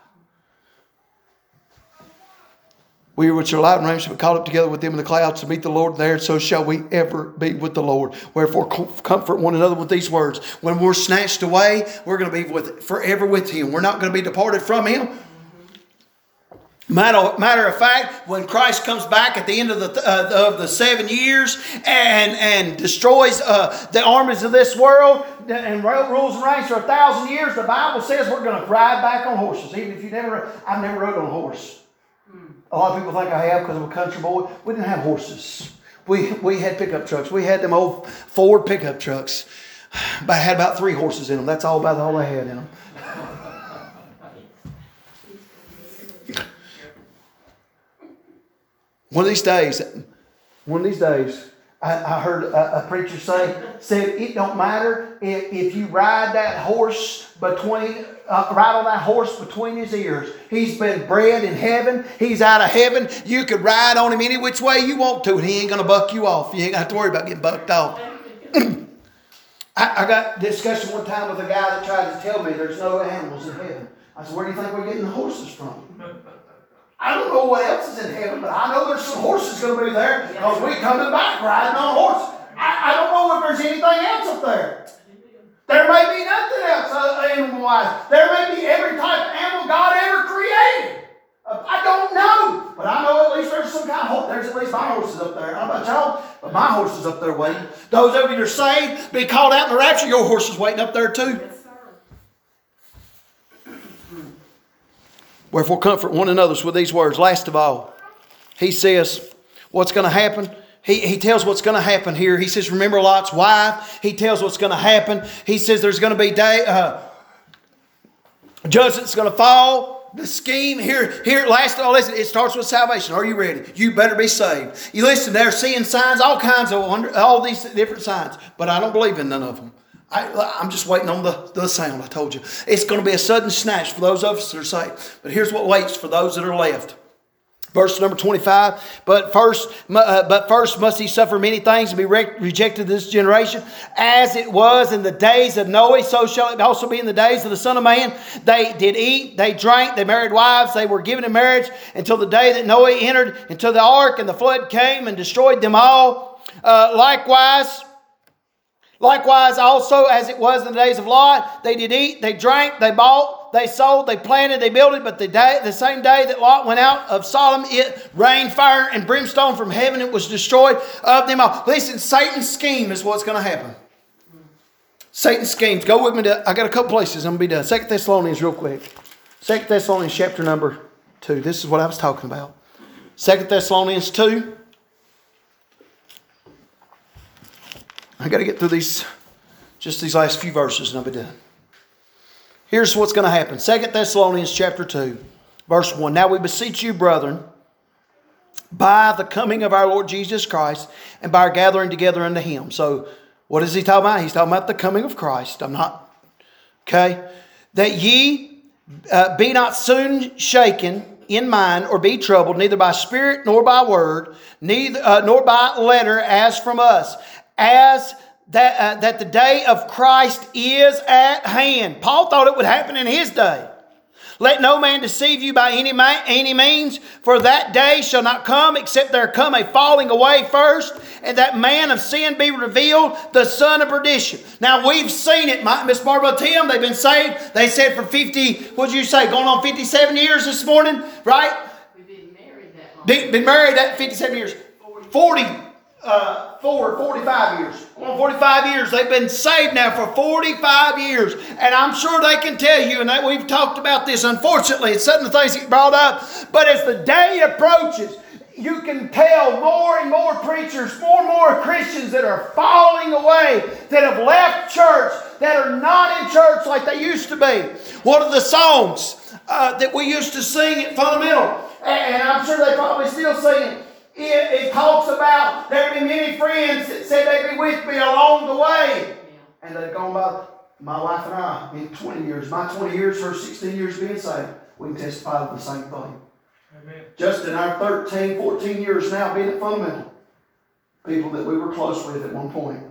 We which are alive and remain shall be caught up together with them in the clouds to meet the Lord there, and so shall we ever be with the Lord. Wherefore comfort one another with these words. When we're snatched away, we're going to be with forever with him. We're not going to be departed from him. Matter, matter of fact, when Christ comes back at the end of the uh, of the seven years and and destroys uh, the armies of this world and rules and reigns for a thousand years, the Bible says we're going to ride back on horses. Even if you never, I've never rode on a horse. A lot of people think I have because I'm a country boy. We didn't have horses. We we had pickup trucks. We had them old Ford pickup trucks. But I had about three horses in them. That's all about all I had in them. One of these days, one of these days, I, I heard a, a preacher say, said it don't matter if, if you ride that horse between, uh, ride on that horse between his ears. He's been bred in heaven. He's out of heaven. You could ride on him any which way you want to, and he ain't going to buck you off. You ain't got to worry about getting bucked off. I, I got a discussion one time with a guy that tried to tell me there's no animals in heaven. I said, where do you think we're getting the horses from? I don't know what else is in heaven, but I know there's some horses going to be there because we're coming back riding on a horse. I, I don't know if there's anything else up there. There may be nothing else uh, animal-wise. There may be every type of animal God ever created. Uh, I don't know, but I know at least there's some kind of horse. There's at least my horses up there. I don't know about y'all, but my horse is up there waiting. Those of you that are saved, be called out in the rapture, your horse is waiting up there too. Wherefore comfort one another with these words. Last of all, he says what's going to happen. He, he tells what's going to happen here. He says, remember Lot's wife. He tells what's going to happen. He says there's going to be day, uh, judgment's going to fall. The scheme here, here, last of all, listen, it starts with salvation. Are you ready? You better be saved. You listen, they're seeing signs, all kinds of, wonder, all these different signs, but I don't believe in none of them. I, I'm just waiting on the, the sound, I told you. It's going to be a sudden snatch for those of us that are saved. But here's what waits for those that are left. Verse number twenty-five. But first, uh, but first must he suffer many things and be re- rejected this generation. As it was in the days of Noah, so shall it also be in the days of the Son of Man. They did eat, they drank, they married wives, they were given in marriage until the day that Noah entered into the ark, and the flood came and destroyed them all. Uh, likewise... Likewise, also, as it was in the days of Lot, they did eat, they drank, they bought, they sold, they planted, they builded. But the day, the same day that Lot went out of Sodom, it rained fire and brimstone from heaven. It was destroyed of them all. Listen, Satan's scheme is what's going to happen. Satan's schemes. Go with me to, I got a couple places. I'm going to be done. Second Thessalonians real quick. Second Thessalonians chapter number two. This is what I was talking about. Second Thessalonians two. I got to get through these, just these last few verses and I'll be done. Here's what's going to happen. Second Thessalonians chapter two, verse one. Now we beseech you, brethren, by the coming of our Lord Jesus Christ and by our gathering together unto Him. So what is he talking about? He's talking about the coming of Christ. I'm not, okay. That ye uh, be not soon shaken in mind or be troubled, neither by spirit nor by word, neither uh, nor by letter as from us. As that, uh, that the day of Christ is at hand. Paul thought it would happen in his day. Let no man deceive you by any, ma- any means, for that day shall not come except there come a falling away first, and that man of sin be revealed, the son of perdition. Now we've seen it, Miss Barbara Tim, they've been saved. They said for fifty, what'd you say, going on fifty-seven years this morning, right? We've been married that long. Been, been married that fifty-seven years. forty. Uh, for forty-five years. Well, forty-five years. They've been saved now for forty-five years. And I'm sure they can tell you, and that we've talked about this, unfortunately, it's certain things get brought up. But as the day approaches, you can tell more and more preachers, more and more Christians that are falling away, that have left church, that are not in church like they used to be. One of the songs uh, that we used to sing at Fundamental, and I'm sure they probably still sing it, It, it talks about there have been many friends that said they'd be with me along the way. Yeah. And they've gone by, my wife and I, in twenty years. My twenty years, her sixteen years being saved. We can testify to the same thing. Amen. Just in our thirteen, fourteen years now being at Fundamental, people that we were close with at one point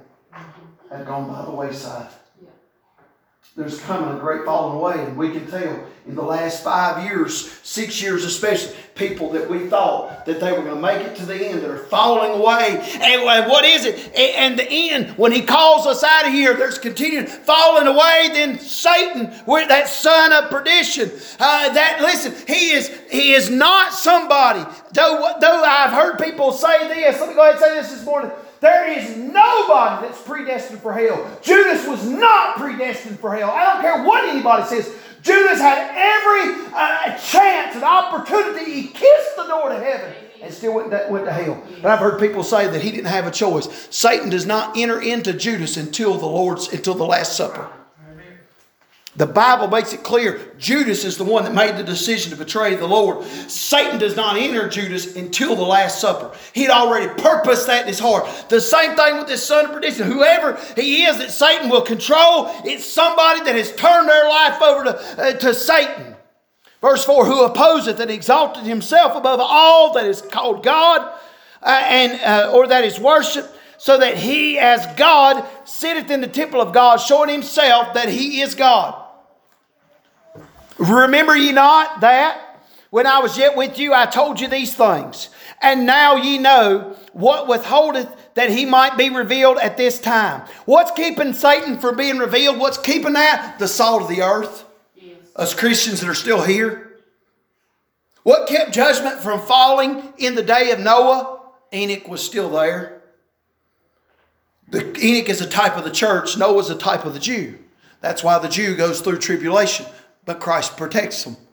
had gone by the wayside. Yeah. There's coming a great falling away, and we can tell in the last five years, six years especially, people that we thought that they were going to make it to the end that are falling away. And what is it? And the end, when He calls us out of here, there's continuing falling away. Then Satan, we're that son of perdition. Uh, that listen, he is he is not somebody. Though though I've heard people say this. Let me go ahead and say this this morning. There is nobody that's predestined for hell. Judas was not predestined for hell. I don't care what anybody says. Judas had every uh, chance chance, an opportunity. He kissed the door to heaven and still went to, went to hell. But I've heard people say that he didn't have a choice. Satan does not enter into Judas until the Lord's, until the Last Supper. The Bible makes it clear Judas is the one that made the decision to betray the Lord. Satan does not enter Judas until the Last Supper. He'd already purposed that in his heart. The same thing with this son of perdition. Whoever he is that Satan will control, it's somebody that has turned their life over to, uh, to Satan. Verse four, who opposeth and exalted himself above all that is called God uh, and uh, or that is worshipped, so that he as God sitteth in the temple of God, showing himself that he is God. Remember ye not that when I was yet with you, I told you these things. And now ye know what withholdeth that he might be revealed at this time. What's keeping Satan from being revealed? What's keeping that? The salt of the earth. Yes. Us Christians that are still here. What kept judgment from falling in the day of Noah? Enoch was still there. The, Enoch is a type of the church. Noah is a type of the Jew. That's why the Jew goes through tribulation. But Christ protects them.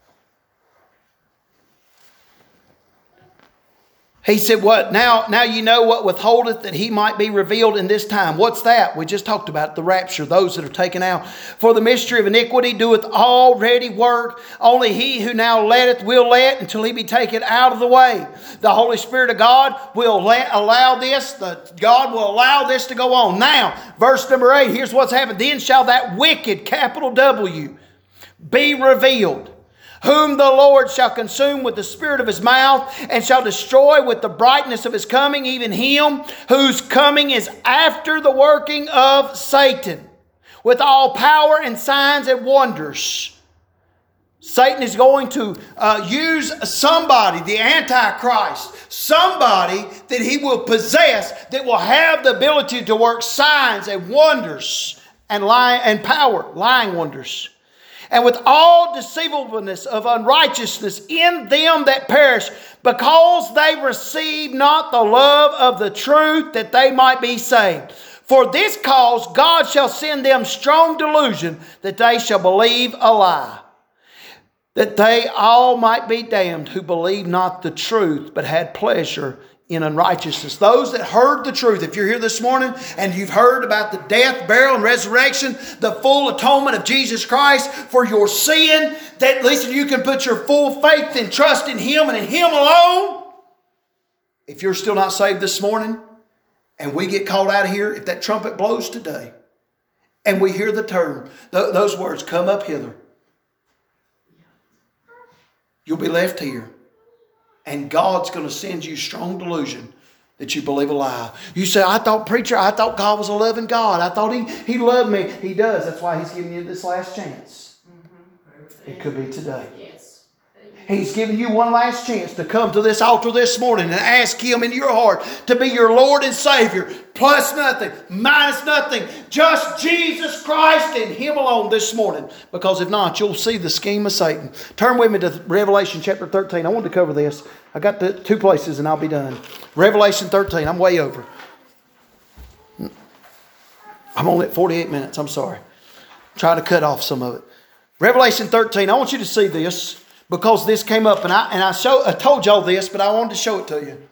He said, what? Now, now you know what withholdeth that he might be revealed in this time. What's that? We just talked about the rapture, those that are taken out. For the mystery of iniquity doeth already work. Only he who now letteth will let until he be taken out of the way. The Holy Spirit of God will let, allow this. The, God will allow this to go on. Now, verse number eight, here's what's happened. Then shall that wicked, capital W, be revealed, whom the Lord shall consume with the spirit of his mouth, and shall destroy with the brightness of his coming, even him whose coming is after the working of Satan, with all power and signs and wonders. Satan is going to uh, use somebody, the Antichrist, somebody that he will possess, that will have the ability to work signs and wonders and lie and power, lying wonders. And with all deceivableness of unrighteousness in them that perish, because they receive not the love of the truth, that they might be saved. For this cause God shall send them strong delusion, that they shall believe a lie, that they all might be damned who believe not the truth, but had pleasure in unrighteousness. Those that heard the truth, if you're here this morning and you've heard about the death, burial, and resurrection, the full atonement of Jesus Christ for your sin, that at least you can put your full faith and trust in him and in him alone. If you're still not saved this morning and we get called out of here, if that trumpet blows today and we hear the term, th- those words, come up hither, you'll be left here. And God's going to send you strong delusion that you believe a lie. You say, I thought, preacher, I thought God was a loving God. I thought he, he loved me. He does. That's why he's giving you this last chance. Mm-hmm. It could be today. Yes. He's giving you one last chance to come to this altar this morning and ask him in your heart to be your Lord and Savior. Plus nothing, minus nothing. Just Jesus Christ and him alone this morning. Because if not, you'll see the scheme of Satan. Turn with me to Revelation chapter thirteen. I wanted to cover this. I got the two places and I'll be done. Revelation thirteen. I'm way over. I'm only at forty-eight minutes. I'm sorry. Try to cut off some of it. Revelation thirteen. I want you to see this because this came up and I and I show I told y'all this, but I wanted to show it to you.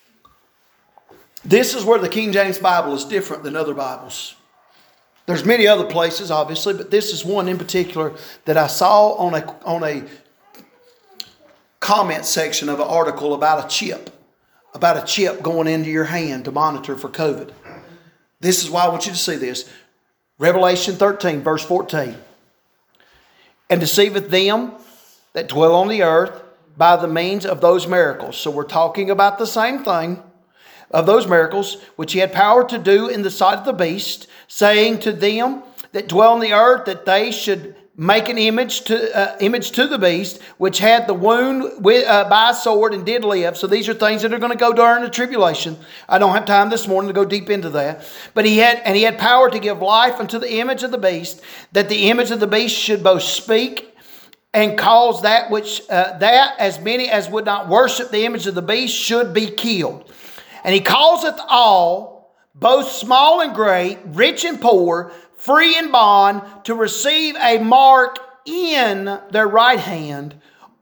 This is where the King James Bible is different than other Bibles. There's many other places, obviously, but this is one in particular that I saw on a, on a comment section of an article about a chip, about a chip going into your hand to monitor for COVID. This is why I want you to see this. Revelation thirteen, verse fourteen. And deceiveth them that dwell on the earth by the means of those miracles. So we're talking about the same thing. Of those miracles, which he had power to do in the sight of the beast, saying to them that dwell on the earth, that they should make an image to uh, image to the beast, which had the wound with, uh, by a sword and did live. So these are things that are going to go during the tribulation. I don't have time this morning to go deep into that. But he had, and he had power to give life unto the image of the beast, that the image of the beast should both speak and cause that which uh, that as many as would not worship the image of the beast should be killed. And he causeth all, both small and great, rich and poor, free and bond, to receive a mark in their right hand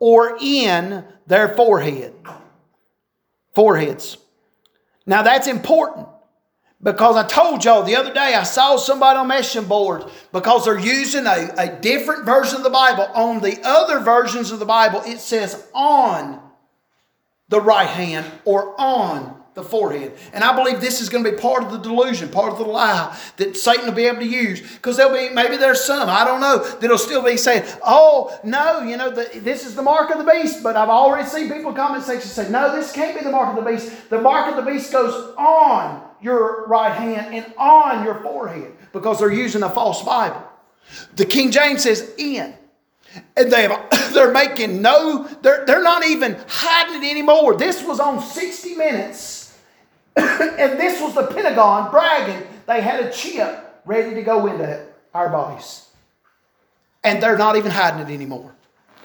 or in their forehead. Foreheads. Now that's important. Because I told y'all the other day, I saw somebody on messaging boards because they're using a, a different version of the Bible. On the other versions of the Bible, it says on the right hand or on the forehead. And I believe this is going to be part of the delusion, part of the lie that Satan will be able to use. Because there'll be, maybe there's some, I don't know, that'll still be saying, oh, no, you know, the, this is the mark of the beast. But I've already seen people in the comment section say, no, this can't be the mark of the beast. The mark of the beast goes on your right hand and on your forehead because they're using a false Bible. The King James says in. And they have, they're making no, they're, they're not even hiding it anymore. This was on sixty minutes. And this was the Pentagon bragging they had a chip ready to go into our bodies. And they're not even hiding it anymore.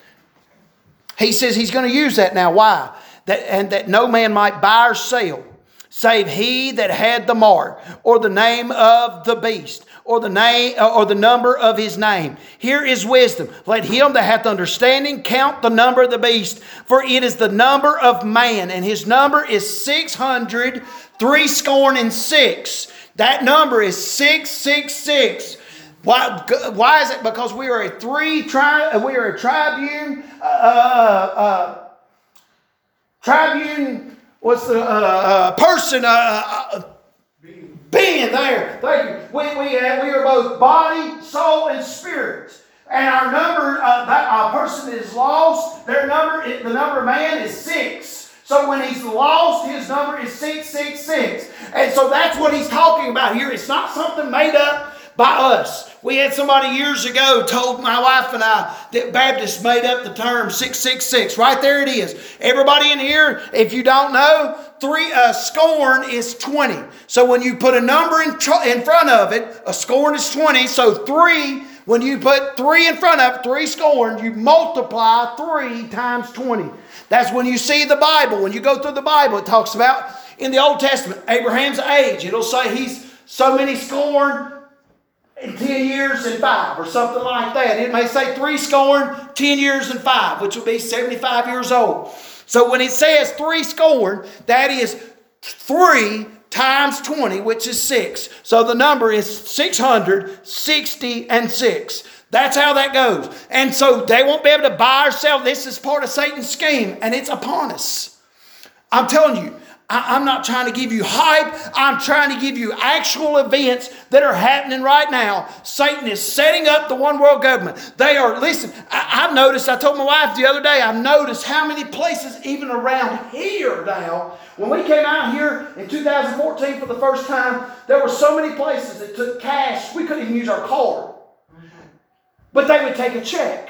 He says he's going to use that now. Why? That, and that no man might buy or sell, save he that had the mark, or the name of the beast, or the name, or the number of his name. Here is wisdom. Let him that hath understanding count the number of the beast, for it is the number of man, and his number is six hundred, three scorn and six. That number is six six six. Why, why is it? Because we are a three tri, we are a tribune, uh, uh, tribune. What's the uh, uh, person? Uh, uh, being. being there. Thank you. We we have, we are both body, soul, and spirit. And our number, uh, that a person is lost. Their number, the number of man is six. So when he's lost, his number is six six six. And so that's what he's talking about here. It's not something made up by us. We had somebody years ago told my wife and I that Baptists made up the term six six six. Right there it is. Everybody in here, if you don't know, three uh, scorn is twenty. So when you put a number in, tr- in front of it, a scorn is twenty. So three, when you put three in front of it, three scorn, you multiply three times twenty. That's when you see the Bible. When you go through the Bible, it talks about in the Old Testament, Abraham's age. It'll say he's so many scorn in ten years and five, or something like that. It may say three scorn, ten years and five, which would be seventy-five years old. So when it says three scorn, that is three times twenty, which is six. So the number is six hundred sixty and six. That's how that goes. And so they won't be able to buy or sell. This is part of Satan's scheme, and it's upon us. I'm telling you, I'm not trying to give you hype. I'm trying to give you actual events that are happening right now. Satan is setting up the one world government. They are, listen, I, I've noticed, I told my wife the other day, I've noticed how many places even around here now, when we came out here in two thousand fourteen for the first time, there were so many places that took cash, we couldn't even use our card. But they would take a check.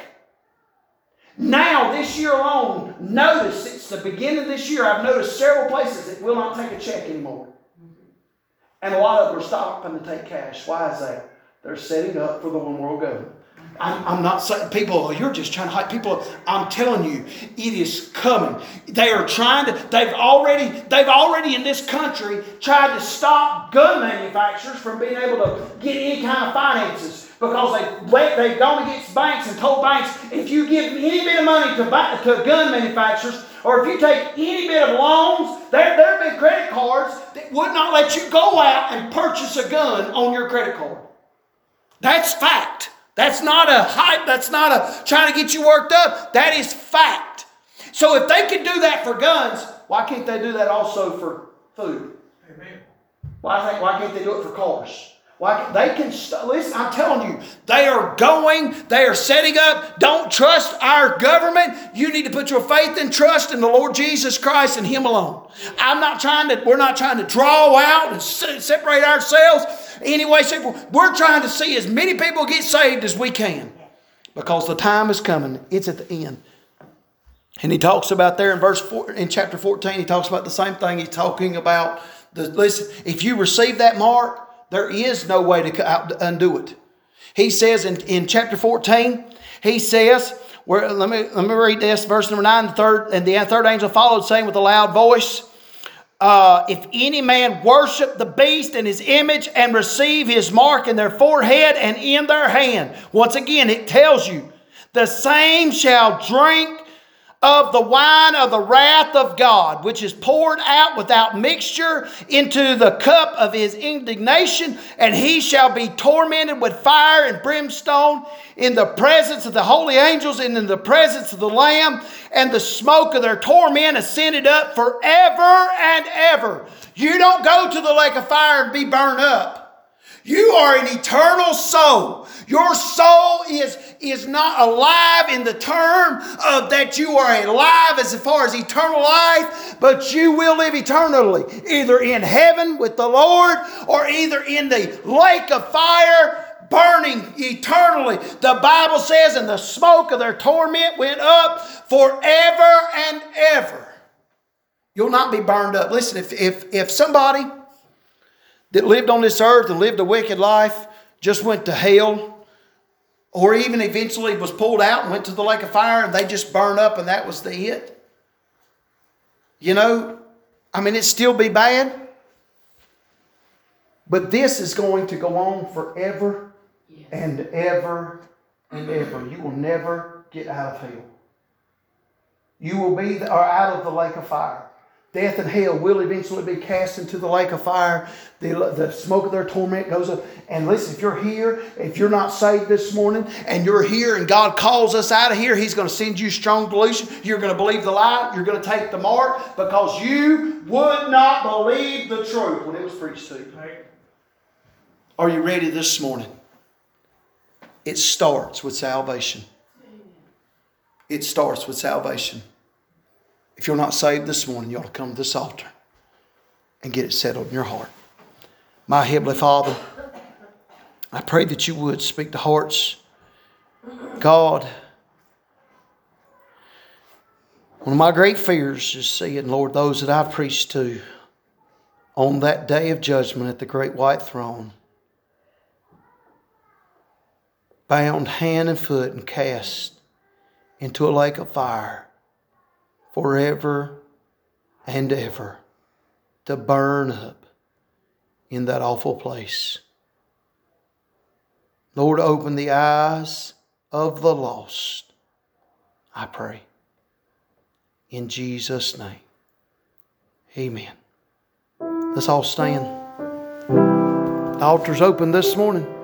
Now, this year alone, notice, it's the beginning of this year, I've noticed several places that will not take a check anymore. And a lot of them are stopping to take cash. Why is that? They're setting up for the one world government. I'm, I'm not saying, people, oh, you're just trying to hype people. I'm telling you, it is coming. They are trying to, they've already, they've already in this country tried to stop gun manufacturers from being able to get any kind of finances. Because they let, they've gone against banks and told banks, if you give any bit of money to, to gun manufacturers, or if you take any bit of loans, there, there have been credit cards that would not let you go out and purchase a gun on your credit card. That's fact. That's not a hype. That's not a trying to get you worked up. That is fact. So if they can do that for guns, why can't they do that also for food? Amen. Why, why can't they do it for cars? Why, they can, listen, I'm telling you, they are going, they are setting up. Don't trust our government. You need to put your faith and trust in the Lord Jesus Christ and Him alone. I'm not trying to, we're not trying to draw out and separate ourselves anyway. We're trying to see as many people get saved as we can, because the time is coming. It's at the end. And he talks about there in verse four, in chapter fourteen, he talks about the same thing. He's talking about the, listen, if you receive that mark, there is no way to undo it. He says in, in chapter fourteen, he says, where, let me let me read this, verse number nine, the third, and the third angel followed, saying with a loud voice, uh, if any man worship the beast and his image and receive his mark in their forehead and in their hand. Once again, it tells you, the same shall drink of the wine of the wrath of God, which is poured out without mixture into the cup of his indignation, and he shall be tormented with fire and brimstone in the presence of the holy angels and in the presence of the Lamb, and the smoke of their torment ascended up forever and ever. You don't go to the lake of fire and be burned up. You are an eternal soul. Your soul is, is not alive in the term of that you are alive as far as eternal life, but you will live eternally, either in heaven with the Lord or either in the lake of fire burning eternally. The Bible says, and the smoke of their torment went up forever and ever. You'll not be burned up. Listen, if, if, if somebody that lived on this earth and lived a wicked life just went to hell, or even eventually was pulled out and went to the lake of fire and they just burned up and that was the it, you know, I mean, it'd still be bad. But this is going to go on forever yes. and ever and ever. You will never get out of hell. You will be the, or out of the lake of fire. Death and hell will eventually be cast into the lake of fire. The, the smoke of their torment goes up. And listen, if you're here, if you're not saved this morning, and you're here and God calls us out of here, He's going to send you strong delusion. You're going to believe the lie. You're going to take the mark because you would not believe the truth when it was preached to you. Are you ready this morning? It starts with salvation. It starts with salvation. If you're not saved this morning, you ought to come to this altar and get it settled in your heart. My Heavenly Father, I pray that you would speak to hearts. God, one of my great fears is seeing, Lord, those that I've preached to on that day of judgment at the great white throne, bound hand and foot and cast into a lake of fire forever and ever to burn up in that awful place. Lord, open the eyes of the lost, I pray. In Jesus' name, amen. Let's all stand. The altar's open this morning.